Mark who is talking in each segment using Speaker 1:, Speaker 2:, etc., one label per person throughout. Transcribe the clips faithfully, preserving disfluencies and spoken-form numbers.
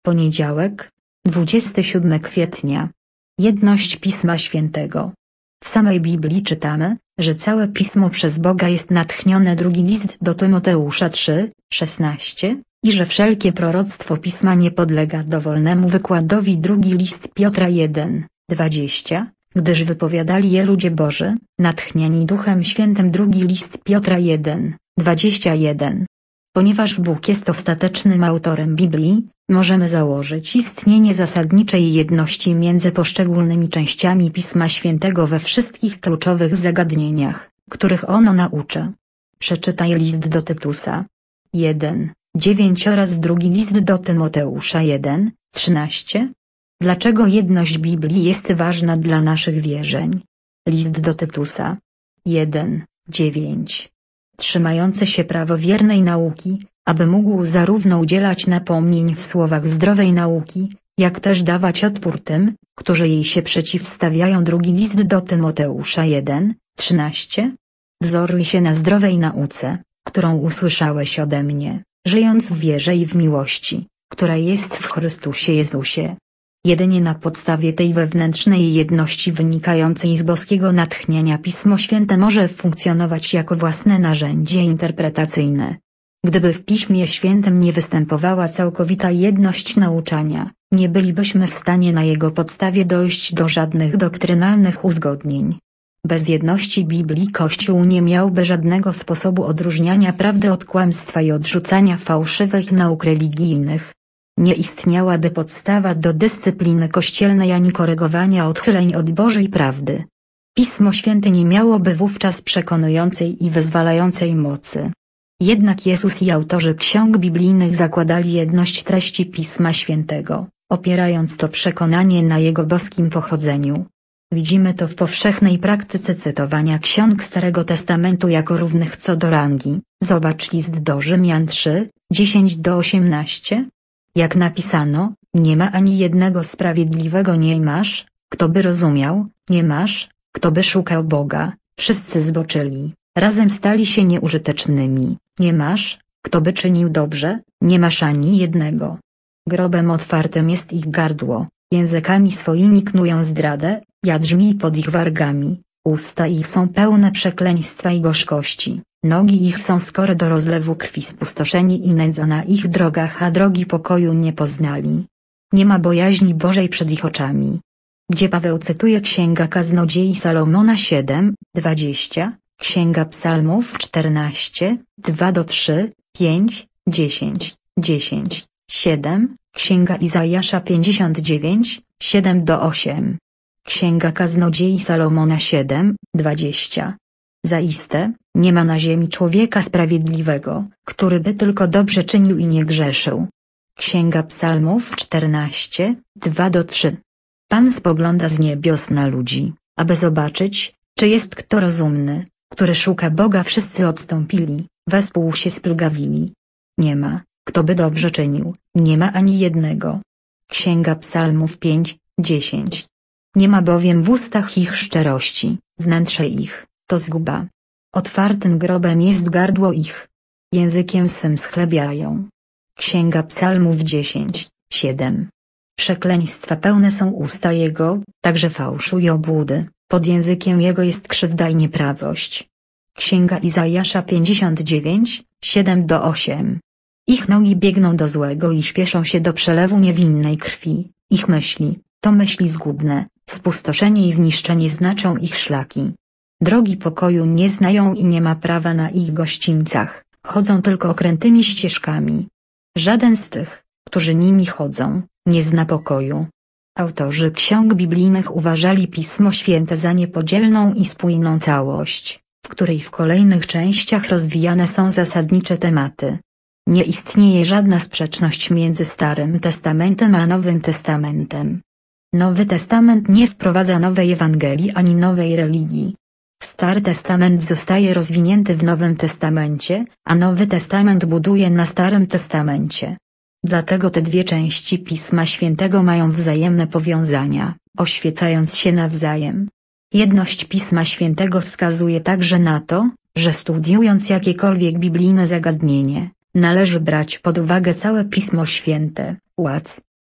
Speaker 1: Poniedziałek, dwudziestego siódmego kwietnia. Jedność Pisma Świętego. W samej Biblii czytamy, że całe Pismo przez Boga jest natchnione. Drugi list do Tymoteusza trzy, szesnaście, i że wszelkie proroctwo Pisma nie podlega dowolnemu wykładowi. Drugi list Piotra jeden, dwadzieścia, gdyż wypowiadali je ludzie Boży, natchnieni Duchem Świętym. Drugi list Piotra jeden, dwadzieścia jeden. Ponieważ Bóg jest ostatecznym autorem Biblii, możemy założyć istnienie zasadniczej jedności między poszczególnymi częściami Pisma Świętego we wszystkich kluczowych zagadnieniach, których ono naucza. Przeczytaj list do Tytusa jeden, dziewięć oraz drugi list do Tymoteusza jeden, trzynaście. Dlaczego jedność Biblii jest ważna dla naszych wierzeń? List do Tytusa jeden, dziewięć. Trzymający się prawowiernej nauki, aby mógł zarówno udzielać napomnień w słowach zdrowej nauki, jak też dawać odpór tym, którzy jej się przeciwstawiają. Drugi list do Tymoteusza jeden, trzynaście. Wzoruj się na zdrowej nauce, którą usłyszałeś ode mnie, żyjąc w wierze i w miłości, która jest w Chrystusie Jezusie. Jedynie na podstawie tej wewnętrznej jedności wynikającej z boskiego natchnienia Pismo Święte może funkcjonować jako własne narzędzie interpretacyjne. Gdyby w Piśmie Świętym nie występowała całkowita jedność nauczania, nie bylibyśmy w stanie na jego podstawie dojść do żadnych doktrynalnych uzgodnień. Bez jedności Biblii Kościół nie miałby żadnego sposobu odróżniania prawdy od kłamstwa i odrzucania fałszywych nauk religijnych. Nie istniałaby podstawa do dyscypliny kościelnej ani korygowania odchyleń od Bożej prawdy. Pismo Święte nie miałoby wówczas przekonującej i wyzwalającej mocy. Jednak Jezus i autorzy ksiąg biblijnych zakładali jedność treści Pisma Świętego, opierając to przekonanie na jego boskim pochodzeniu. Widzimy to w powszechnej praktyce cytowania ksiąg Starego Testamentu jako równych co do rangi. Zobacz list do Rzymian trzy, dziesięć do osiemnastu. Jak napisano, nie ma ani jednego sprawiedliwego, nie masz, kto by rozumiał, nie masz, kto by szukał Boga, wszyscy zboczyli, razem stali się nieużytecznymi, nie masz, kto by czynił dobrze, nie masz ani jednego. Grobem otwartym jest ich gardło, językami swoimi knują zdradę, jad żmij pod ich wargami, usta ich są pełne przekleństwa i gorzkości. Nogi ich są skore do rozlewu krwi, spustoszeni i nędza na ich drogach, a drogi pokoju nie poznali. Nie ma bojaźni Bożej przed ich oczami. Gdzie Paweł cytuje Księga Kaznodziei Salomona siedem, dwadzieścia, Księga Psalmów czternaście, dwa do trzech, pięć, dziesięć, dziesięć, siedem, Księga Izajasza pięćdziesiąt dziewięć, siedem do ośmiu. Księga Kaznodziei Salomona siedem, dwadzieścia. Zaiste, nie ma na ziemi człowieka sprawiedliwego, który by tylko dobrze czynił i nie grzeszył. Księga Psalmów czternaście, dwa do trzech. Pan spogląda z niebios na ludzi, aby zobaczyć, czy jest kto rozumny, który szuka Boga. Wszyscy odstąpili, wespół się splugawili. Nie ma, kto by dobrze czynił, nie ma ani jednego. Księga Psalmów pięć, dziesięć. Nie ma bowiem w ustach ich szczerości, wnętrze ich to zguba. Otwartym grobem jest gardło ich. Językiem swym schlebiają. Księga Psalmów dziesięć, siedem. Przekleństwa pełne są usta jego, także fałszu i obłudy, pod językiem jego jest krzywda i nieprawość. Księga Izajasza pięćdziesiąt dziewięć, siedem do ośmiu. Ich nogi biegną do złego i śpieszą się do przelewu niewinnej krwi, ich myśli, to myśli zgubne, spustoszenie i zniszczenie znaczą ich szlaki. Drogi pokoju nie znają i nie ma prawa na ich gościńcach, chodzą tylko okrętymi ścieżkami. Żaden z tych, którzy nimi chodzą, nie zna pokoju. Autorzy ksiąg biblijnych uważali Pismo Święte za niepodzielną i spójną całość, w której w kolejnych częściach rozwijane są zasadnicze tematy. Nie istnieje żadna sprzeczność między Starym Testamentem a Nowym Testamentem. Nowy Testament nie wprowadza nowej Ewangelii ani nowej religii. Stary Testament zostaje rozwinięty w Nowym Testamencie, a Nowy Testament buduje na Starym Testamencie. Dlatego te dwie części Pisma Świętego mają wzajemne powiązania, oświecając się nawzajem. Jedność Pisma Świętego wskazuje także na to, że studiując jakiekolwiek biblijne zagadnienie, należy brać pod uwagę całe Pismo Święte. Łac.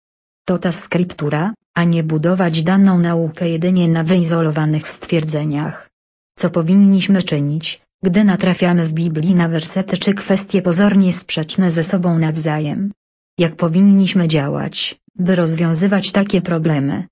Speaker 1: To ta skryptura, a nie budować daną naukę jedynie na wyizolowanych stwierdzeniach. Co powinniśmy czynić, gdy natrafiamy w Biblii na wersety czy kwestie pozornie sprzeczne ze sobą nawzajem? Jak powinniśmy działać, by rozwiązywać takie problemy?